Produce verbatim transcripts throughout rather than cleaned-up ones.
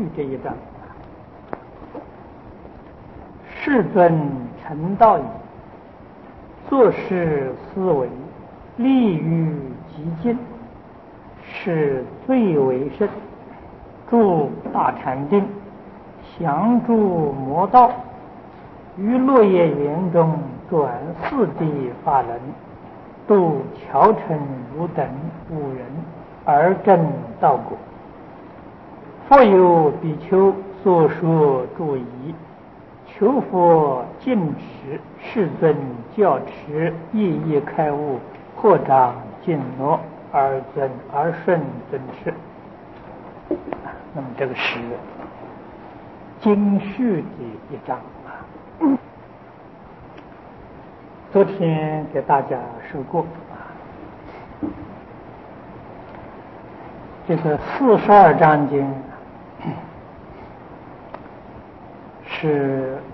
序这一章，世尊成道矣，做事思维，利于极尽，是最为甚。住大禅定，降住魔道，于落叶园中转四谛法轮，度乔成汝等五人而证道果。复有比丘所说注疑，求佛尽持，世尊教持，意义开悟，扩张尽诺，而尊而顺尊持。那么这个是经序的一章啊。昨天给大家说过啊，这个四十二章经是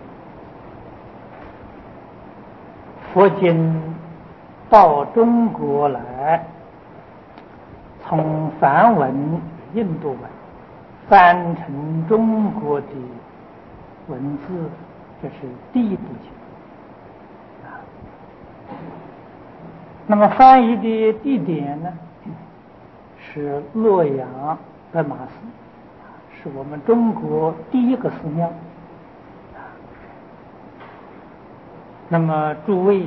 佛经到中国来，从梵文印度文翻成中国的文字，这是第一部经啊。那么翻译的地点呢，是洛阳白马寺，是我们中国第一个寺庙。那么诸位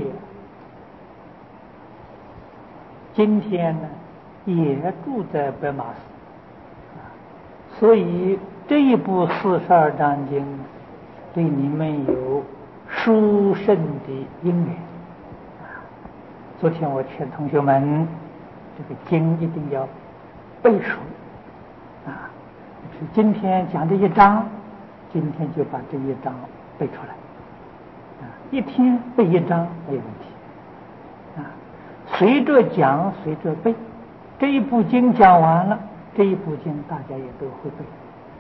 今天呢也住在白马寺，所以这一部四十二章经对你们有殊胜的因缘。昨天我劝同学们，这个经一定要背熟啊！是今天讲这一章，今天就把这一章背出来啊！一天背一章没有问题啊！随着讲，随着背，这一部经讲完了，这一部经大家也都会背，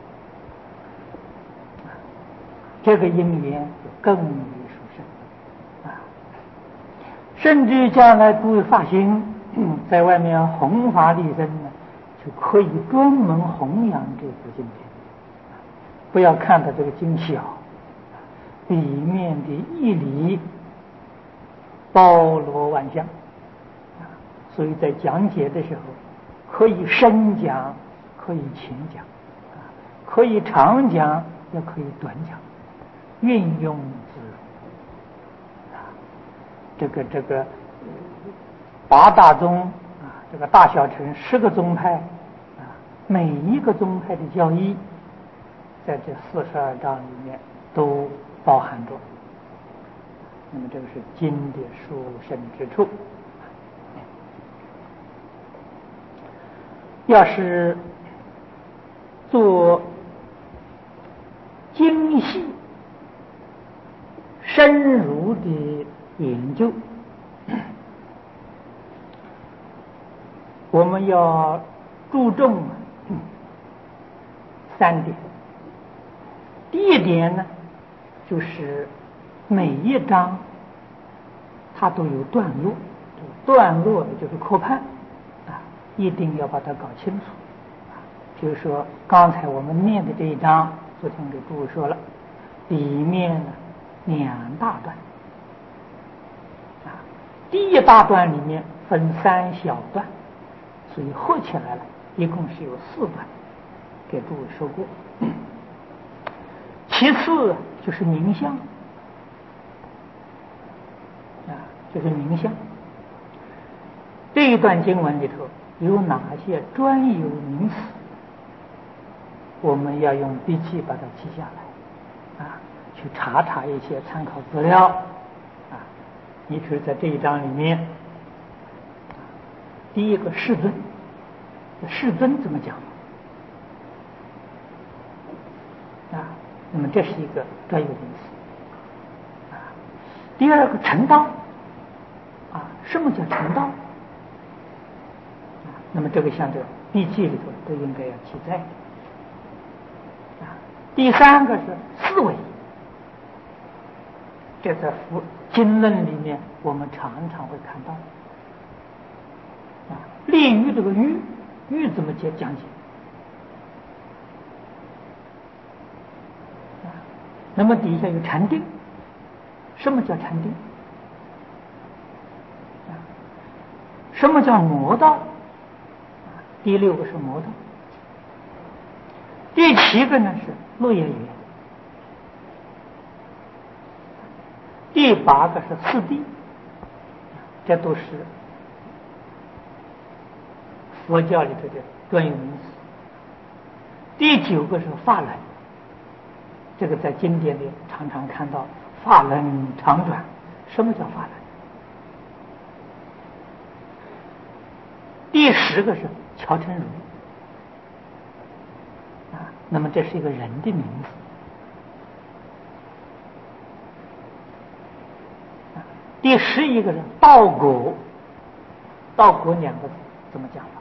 这个因缘就更为殊胜啊！甚至将来诸位发心，在外面弘法利生呢，就可以专门弘扬这部经典。不要看到这个经小，里面的义理包罗万象，所以在讲解的时候，可以深讲，可以浅讲，可以长讲，也可以短讲，运用自如。这个这个八大宗啊，这个大小乘十个宗派啊，每一个宗派的教义，在这四十二章里面都包含着。那么这个是经的殊胜之处。要是做精细深入的研究，我们要注重三点。第一点呢，就是每一章它都有段落，段落就是科判啊，一定要把它搞清楚。就是说，刚才我们念的这一章，昨天给诸位说了，里面呢两大段啊，第一大段里面分三小段，所以合起来了，一共是有四段，给诸位说过。其次就是名相啊，就是名相。这一段经文里头有哪些专有名词，我们要用笔记把它记下来啊，去查查一些参考资料啊。你比如在这一章里面，第一个世尊，世尊怎么讲啊？那么这是一个专有名词啊。第二个成道啊，什么叫成道啊？那么这个像这个笔记里头都应该要记载啊。第三个是思维，这在佛经论里面我们常常会看到啊。利于这个欲，欲怎么讲讲解那么底下有禅定，什么叫禅定？什么叫魔道？第六个是魔道，第七个呢是落叶语，第八个是次第，这都是佛教里头的专有名词。第九个是法轮，这个在经典里常常看到法轮常转。什么叫法轮？第十个是乔成儒啊，那么这是一个人的名字啊。第十一个是道果，道果两个字怎么讲法？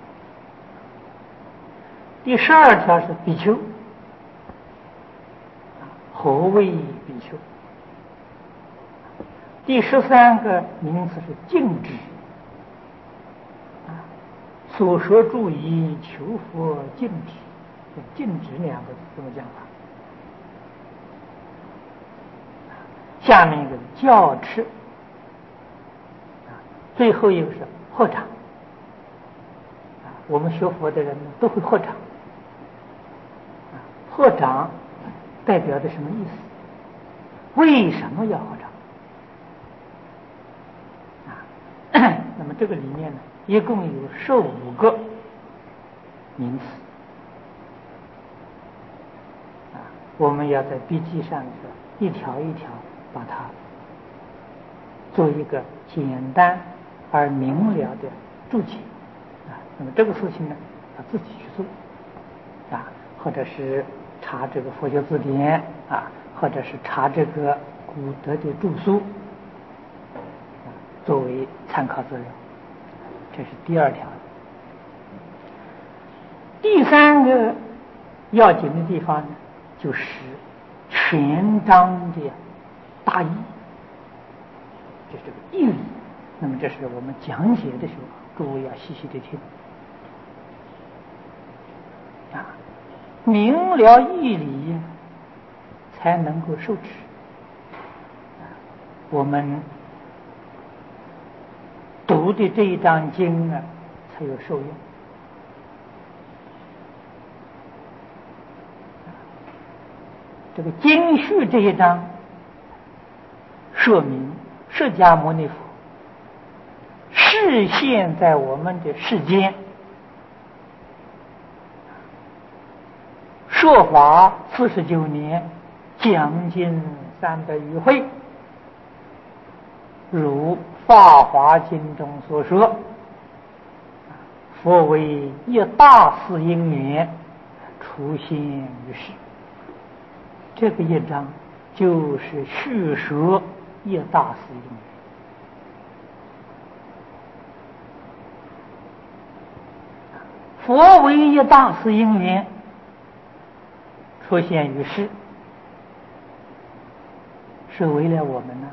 第十二条是比丘，何谓比丘？第十三个名词是静止，所说注意求佛静止，静止两个字怎么讲法？下面一个教持，最后一个是合掌。我们学佛的人都会合掌，合掌代表的什么意思？为什么要合掌？啊，那么这个里面呢，一共有十五个名词啊，我们要在笔记上一条一条把它做一个简单而明了的注解啊。那么这个事情呢，要自己去做啊，或者是查这个佛学字典啊，或者是查这个古德的著书，啊，作为参考资料。这是第二条。第三个要紧的地方呢，就是全章的大意，就是这个义理。那么这是我们讲解的时候，各位要细细的听啊，明了义理才能够受持。我们读的这一章经呢，才有受用。这个经序这一章说明释迦牟尼佛示现在我们的世间，说法四十九年，讲经三百余会，如《法华经》中所说，佛为一大事因缘出现于世。这个一章就是叙说一大事因缘。佛为一大事因缘出现于世，是为了我们呢、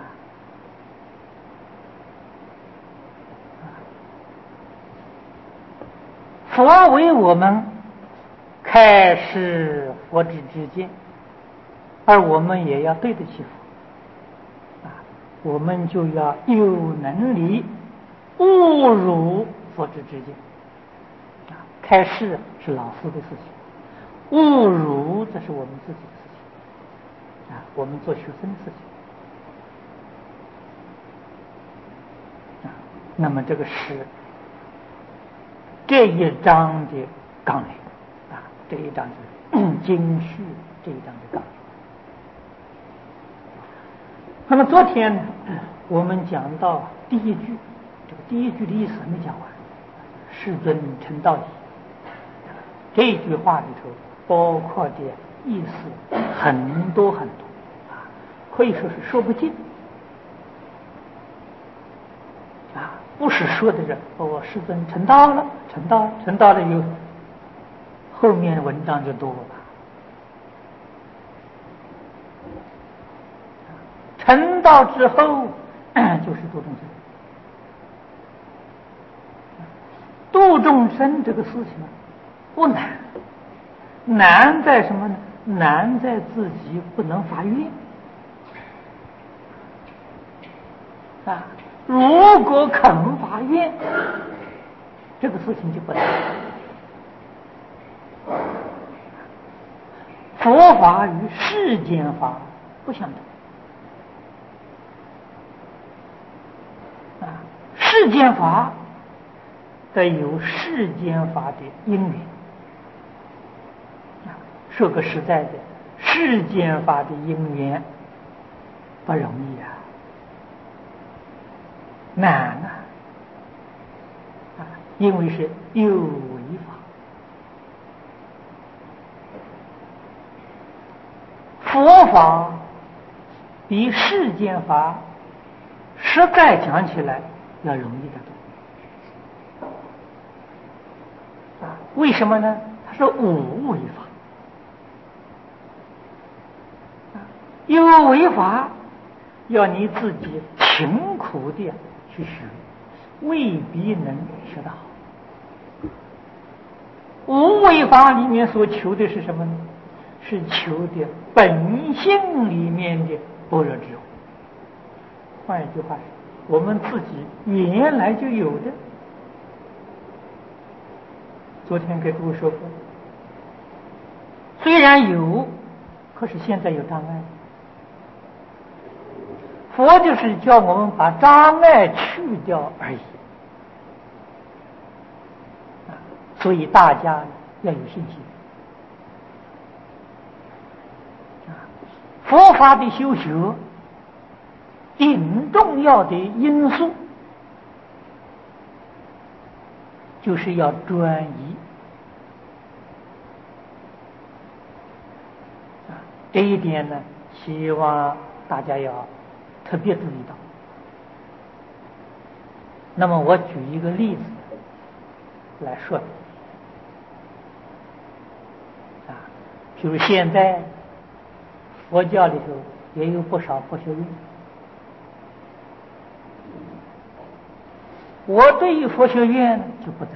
啊。佛为我们开示佛之之见，而我们也要对得起佛啊，我们就要有能力误入佛之之见啊。开示是老师的事情，误入这是我们自己的事情啊，我们做学生的事情啊。那么这个是这一章的纲领啊，这一章是经序这一章的纲领。那么昨天呢，我们讲到第一句，这个第一句的意思还没讲完，世尊成道矣。这一句话里头包括的意思很多很多啊，可以说是说不尽啊。不是说的人哦，世尊成道了，成道成道了有后面文章就多了。成道之后就是度众生。度众生这个事情不难，难在什么呢？难在自己不能发愿啊，如果肯发愿，这个事情就不难。佛法与世间法不相同啊，世间法得有世间法的因缘啊，说个实在的，世间法的因缘不容易啊，难啊，啊，因为是有为法。佛法比世间法实在讲起来要容易得多啊！为什么呢？它是无为法啊，有为法要你自己勤苦的去学，未必能学得好。无为法里面所求的是什么呢？是求的本性里面的般若智慧。换一句话说，我们自己原来就有的。昨天给诸位说过，虽然有，可是现在有障碍。佛就是叫我们把障碍去掉而已啊，所以大家要有信心。佛法的修学，顶重要的因素就是要专一啊，这一点呢，希望大家要特别注意到。那么我举一个例子来说啊，比如现在佛教里头也有不少佛学院，我对于佛学院就不赞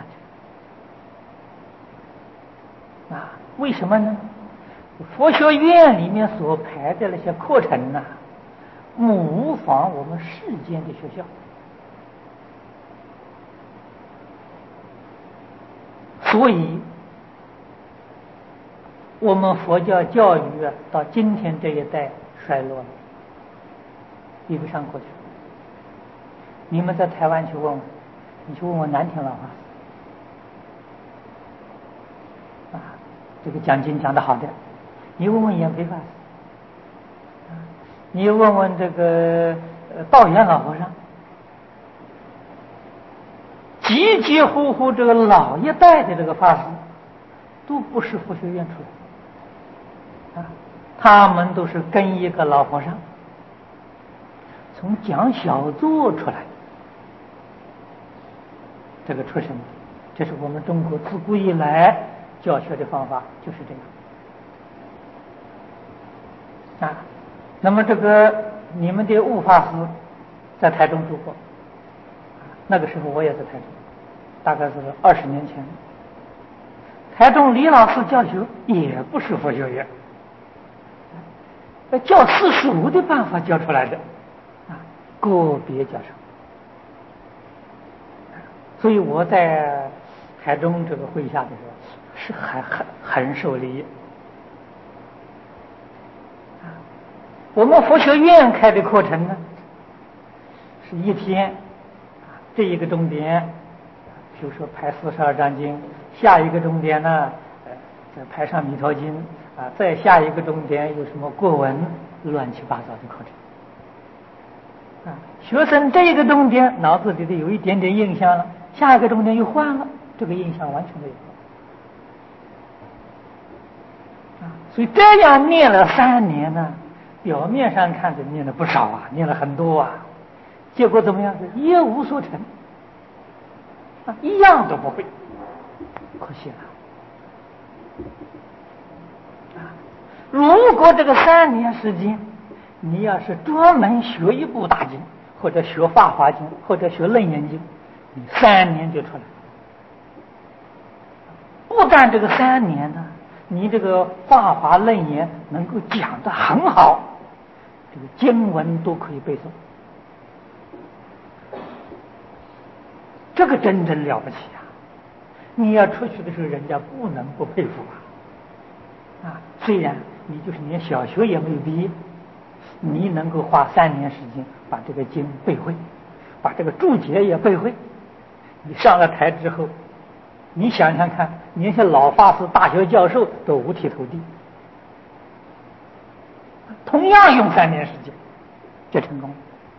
成啊。为什么呢？佛学院里面所排的那些课程呢、啊，模仿我们世间的学校，所以我们佛教教育啊，到今天这一代衰落了，比不上过去。你们在台湾去问问，你去问问南天老法师啊，这个讲经讲得好的，你问问延培法师啊，你问问这个道元老和尚，几几乎乎这个老一代的这个法师，都不是佛学院出来啊，他们都是跟一个老和尚从讲小座出来，这个出身，这是我们中国自古以来教学的方法，就是这样啊。那么这个你们的悟法师在台中住过，那个时候我也在台中，大概是二十年前。台中李老师教学也不是佛学院，教四书的办法教出来的啊，个别教授。所以我在台中这个会下的时候是很很很受利益啊。我们佛学院开的课程呢，是一天啊，这一个钟点，比如说排四十二章经，下一个钟点呢，呃，再排上弥陀经啊，再下一个钟点有什么过文，乱七八糟的课程啊。学生这一个钟点脑子里头有一点点印象了，下一个钟点又换了，这个印象完全没有啊。所以这样念了三年呢，表面上看着念了不少啊，念了很多啊，结果怎么样？是一无所成啊，一样都不会，可惜了啊。如果这个三年时间，你要是专门学一部大经，或者学法华经，或者学楞严经，你三年就出来。不但这个三年呢，你这个法华楞严能够讲得很好，这个经文都可以背诵这个真正了不起啊！你要出去的时候，人家不能不佩服啊！啊，虽然你就是连小学也没有毕业，你能够花三年时间把这个经背会，把这个注解也背会，你上了台之后，你想想看，连些老法师、大学教授都五体投地，同样用三年时间就成功了。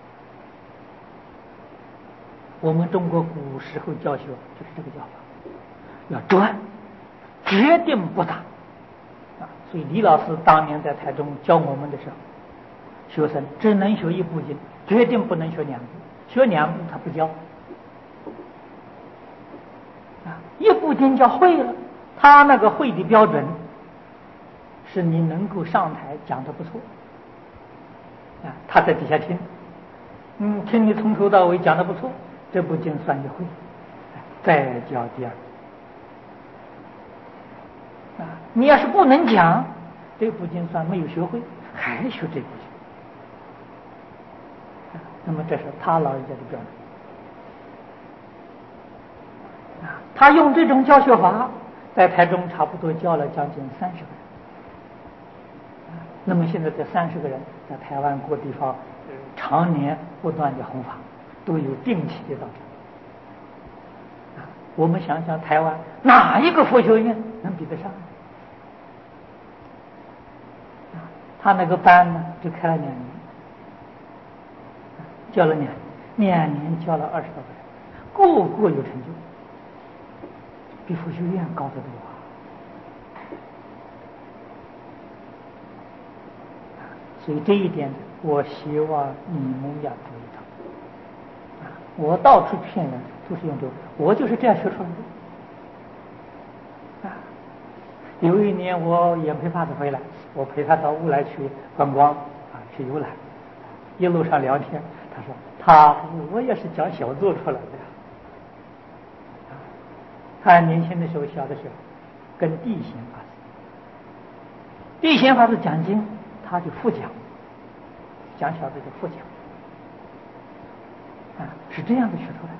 我们中国古时候教学就是这个教法，要专，决定不打啊！所以李老师当年在台中教我们的时候，学生只能学一部经，决定不能学两部，学两部他不教啊！一部经教会了，他那个会的标准是你能够上台讲得不错啊，他在底下听，嗯，听你从头到尾讲得不错，这部经算一会，再教第二啊！你要是不能讲，这部经算没有学会，还学这部经啊！那么这是他老人家的标准啊！他用这种教学法，在台中差不多教了将近三十个人啊！那么现在这三十个人在台湾各地方、呃、常年不断的弘法，都有定期的道场。我们想想，台湾哪一个佛学院能比得上？啊，他那个班呢，就开了两年，教了两两年，教了二十多个人，个个有成就，比佛学院高得多啊！所以这一点，我希望你们要注意到。啊，我到处骗人，都是用这个，我就是这样学出来的。啊，有一年我眼陪法子回来，我陪他到乌来去观光啊，去游览，一路上聊天，他说他我也是讲小做出来的呀。啊，他年轻的时候，小的时候，跟地贤法师，地贤法师讲经，他就复讲，讲小的就复讲。啊，是这样的学出来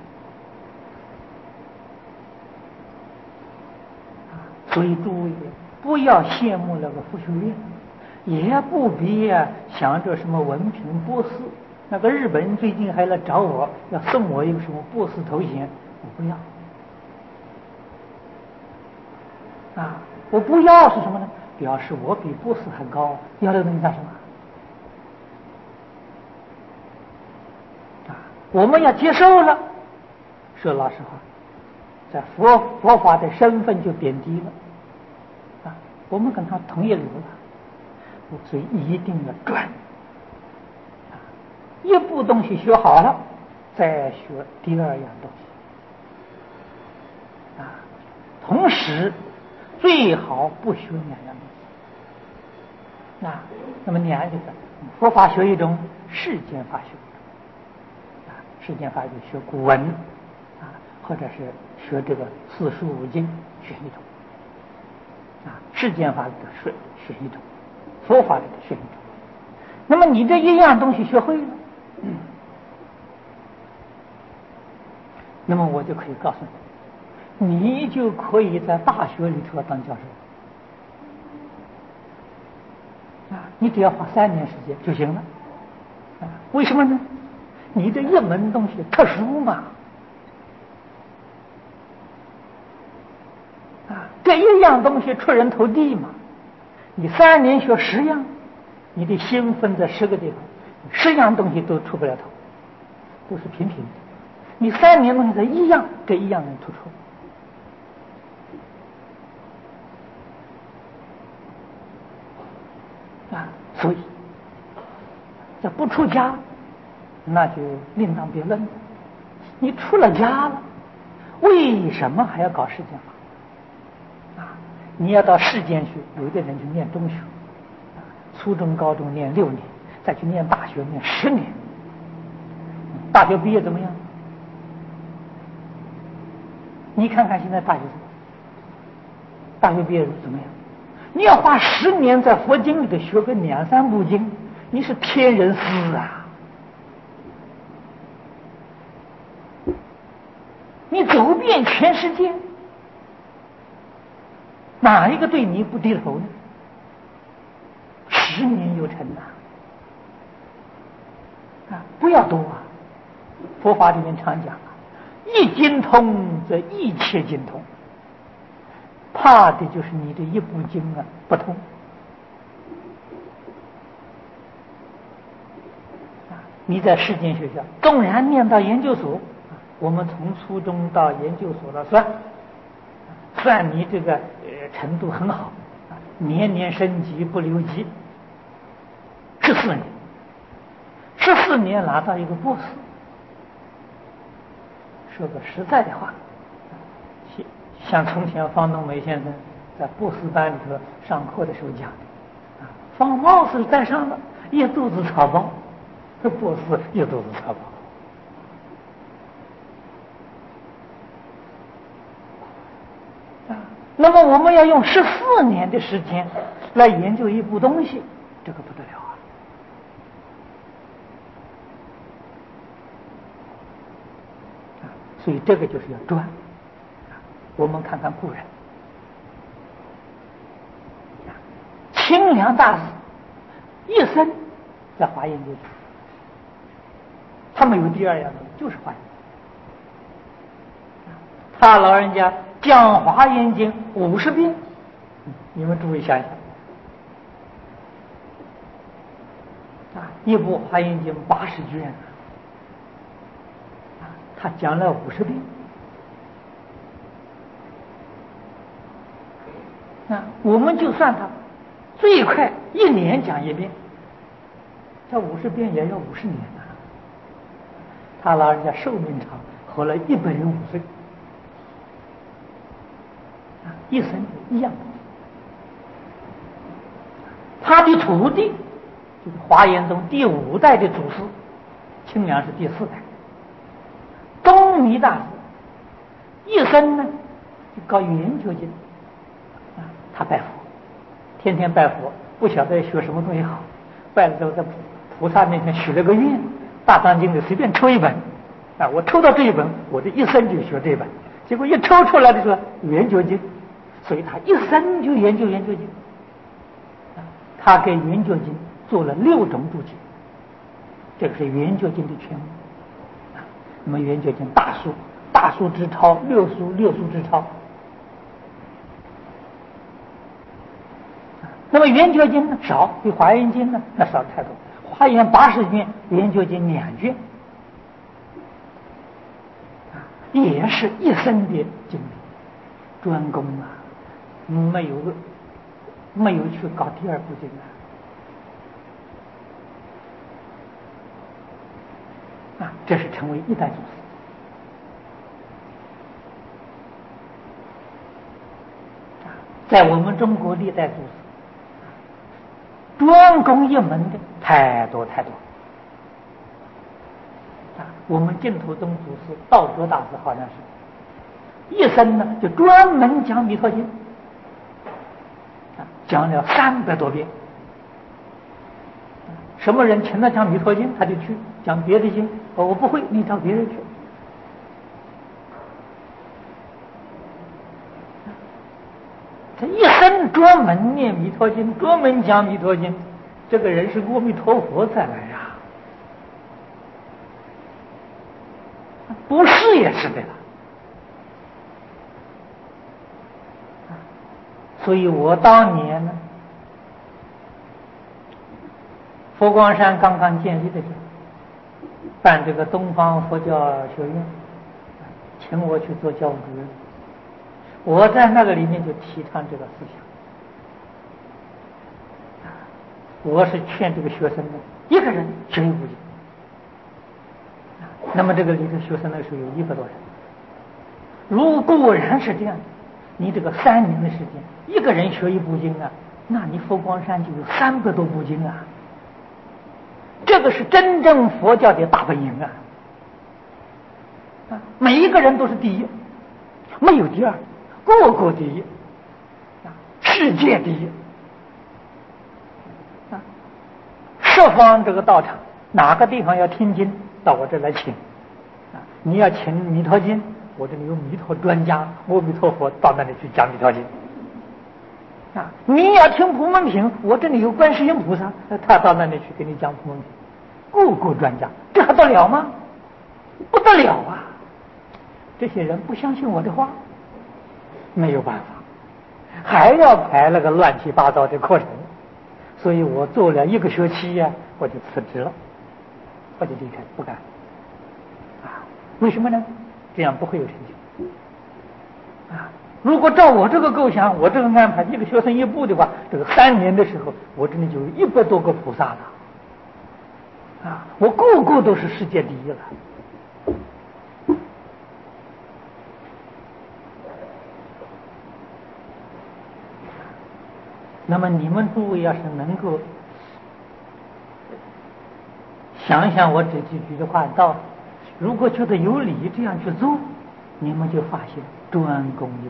啊！所以诸位不要羡慕那个佛学院，也不必啊想着什么文凭博士。那个日本人最近还来找我，要送我一个什么博士头衔，我不要啊！我不要是什么呢？表示我比博士还高，要这个东西干什么？我们要接受了，说老实话，在佛佛法的身份就贬低了啊！我们跟他同一流了，所以一定要专啊！一部东西学好了，再学第二样东西啊！同时最好不学两样东西啊！那么两样就是佛法学一种，世间法学。世间法就学古文啊，或者是学这个四书五经，选一种啊；世间法的选选一种，佛法里的选一种。那么你这一样东西学会了，嗯，那么我就可以告诉你，你就可以在大学里头当教授啊，你只要花三年时间就行了啊。为什么呢？你这一门东西特殊嘛，啊，这一样东西出人头地嘛。你三年学十样，你的心分在十个地方，十样东西都出不了头，都是平平的。你三年东西在一样，这一样能突出啊。所以，这不出家，那就另当别论了。你出了家了，为什么还要搞世间法？啊，你要到世间去，有的人去念中学，啊，初中、高中念六年，再去念大学念十年，大学毕业怎么样？你看看现在大学生，大学毕业怎么样？你要花十年在佛经里头学个两三部经，你是天人师啊！ 你走遍全世界，哪一个对你不低头呢？十年有成呐！啊，不要多啊！佛法里面常讲啊，一经通则一切经通，怕的就是你的一部经啊不通。啊，你在世间学校纵然念到研究所，我们从初中到研究所了算，算你这个呃程度很好，年年升级不留级，十四年，十四年拿到一个博士。说个实在的话，像从前方东梅先生在博士班里头上课的时候讲的，啊，方帽子戴上了，一肚子草包，这博士一肚子草包。啊，那么我们要用十四年的时间来研究一部东西，这个不得了啊！啊，所以这个就是要专。我们看看古人，清凉大师一生在华严经，他没有第二样东西，就是华严。他老人家讲华严经五十遍，你们注意想想啊，一部华严经八十卷啊，他讲了五十遍。那我们就算他最快一年讲一遍，这五十遍也要五十年啊。他老人家寿命长，活了一百零五岁，啊，一生一样。他的徒弟就是华严宗第五代的祖师，清凉是第四代，东弥大师，一生呢就搞圆觉经。他拜佛，天天拜佛，不晓得学什么东西好，拜了之后在菩萨面前许了个愿，大藏经里随便抽一本，啊，我抽到这一本，我这一生就学这一本，结果一抽出来的是圆觉经，所以他一生就研究圆觉经，啊，他给圆觉经做了六种注解，这个是圆觉经的全文，啊，那么圆觉经大书，大书之抄，六书六书之抄。那么圆觉经呢少，比华严经呢那少太多。华严八十卷，圆觉经两卷，啊，也是一生的经历，专攻啊，没有没有去搞第二部经啊，啊，这是成为一代祖师。啊，在我们中国历代祖师。专攻一门的太多太多啊！我们净土宗祖师道卓大师好像是一生呢就专门讲弥陀经啊，讲了三百多遍。什么人请他讲弥陀经，他就去讲别的经，我不会，你找别人去。他一生专门念弥陀经，专门讲弥陀经，这个人是阿弥陀佛再来呀，不是也是对了。所以我当年呢，佛光山刚刚建立的时候，办这个东方佛教学院，请我去做教务主任。我在那个里面就提倡这个思想，我是劝这个学生的，一个人学一部经。那么这个里头学生那时候有一百多人，如果然是这样，你这个三年的时间，一个人学一部经啊，那你佛光山就有三百多部经啊，这个是真正佛教的大本营啊！啊，每一个人都是第一，没有第二。个个第一，啊，世界第一，啊，十方这个道场，哪个地方要听经，到我这来请，啊，你要请弥陀经， 我这里有弥陀专家，阿弥陀佛到那里去讲弥陀经。啊，你要听普门品，我这里有观世音菩萨，他到那里去给你讲普门品，个个专家，这还得了吗？不得了啊！这些人不相信我的话，没有办法，还要排那个乱七八糟的课程，所以我做了一个学期呀、啊，我就辞职了，我就离开，不干。啊，为什么呢？这样不会有成就。啊，如果照我这个构想，我这个安排，一个学生一步的话，这个三年的时候，我这里就有一百多个菩萨了。啊，我个个都是世界第一了。那么你们诸位要是能够想想我这几句的话道理，如果觉得有理这样去做，你们就发现专攻一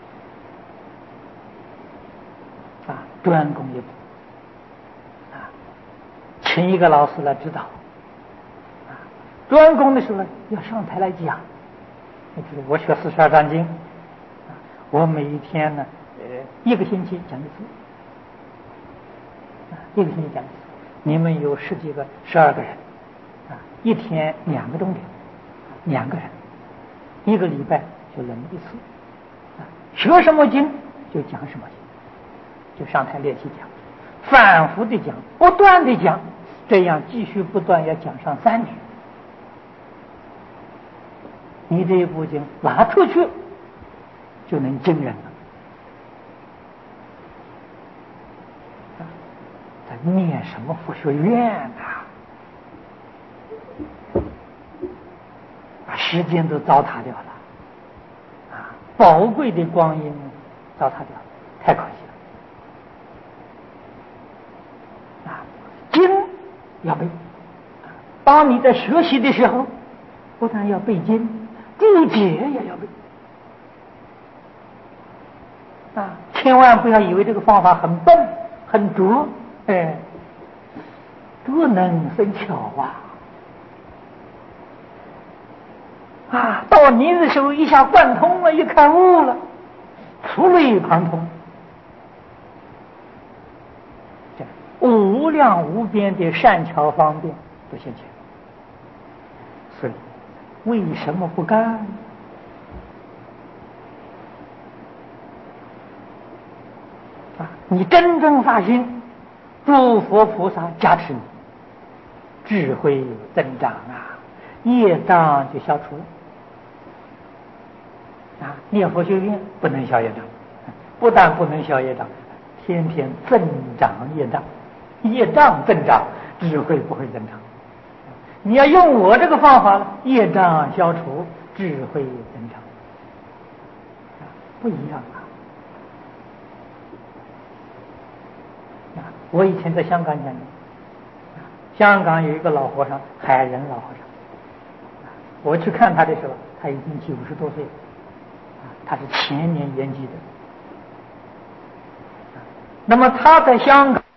步啊，专攻一步啊，请一个老师来指导啊，专攻的时候呢要上台来讲。就是我学四十二章经啊，我每一天呢呃一个星期讲一次。一个星期讲一次，你们有十几个、十二个人，啊，一天两个钟点，两个人，一个礼拜就轮一次，啊，学什么经就讲什么经，就上台练习讲，反复的讲，不断的讲，这样继续不断要讲上三年，你这一部经拿出去就能惊人了。念什么佛学院啊？把时间都糟蹋掉了，啊，宝贵的光阴糟蹋掉了，太可惜了。啊，经要背，当你在学习的时候，不但要背经，注解也要背。啊，千万不要以为这个方法很笨、很拙。哎，多能生巧啊！啊，到你的时候一下贯通了，一开悟了，触类旁通，这无量无边的善巧方便都现前。所以，为什么不干？啊，你真正发心。诸佛菩萨加持你，智慧增长啊，业障就消除了。啊，念佛学院不能消业障，不但不能消业障，天天增长业障，业障增长，智慧不会增长。你要用我这个方法，业障消除，智慧增长，啊，不一样啊。我以前在香港讲的，香港有一个老和尚，海人老和尚，我去看他的时候，他已经九十多岁了，他是前年圆寂的。那么他在香港